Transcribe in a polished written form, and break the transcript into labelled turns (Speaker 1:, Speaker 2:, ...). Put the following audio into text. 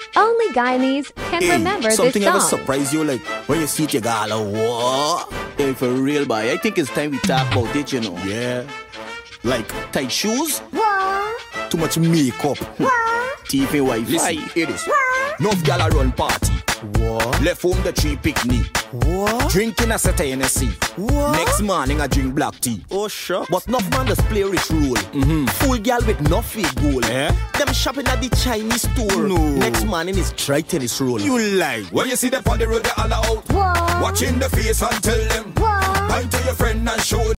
Speaker 1: Only Guyanese can remember this
Speaker 2: something ever
Speaker 1: song.
Speaker 2: surprise you, like when you see it, you go like, what?
Speaker 3: Hey, for real, boy. I think it's time we talk about it, you know.
Speaker 2: Yeah. Like tight shoes,
Speaker 4: What?
Speaker 2: too much makeup.
Speaker 4: What?
Speaker 3: Thief and Wi-Fi.
Speaker 2: Listen, hear this. Enough gal a run party.
Speaker 5: What?
Speaker 2: Left home the tree picnic.
Speaker 5: What?
Speaker 2: Drinking a set of Hennessy.
Speaker 5: What?
Speaker 2: Next morning I drink black tea.
Speaker 5: Oh, sure.
Speaker 2: But enough man just play rich role. Full gal with no fake goal.
Speaker 5: Eh?
Speaker 2: Them shopping at the Chinese store.
Speaker 5: No.
Speaker 2: Next morning is try tennis roll.
Speaker 5: You lie.
Speaker 6: When you see them on the road, they all out.
Speaker 4: What?
Speaker 6: Watching the face and tell them.
Speaker 4: What?
Speaker 6: Point to your friend and show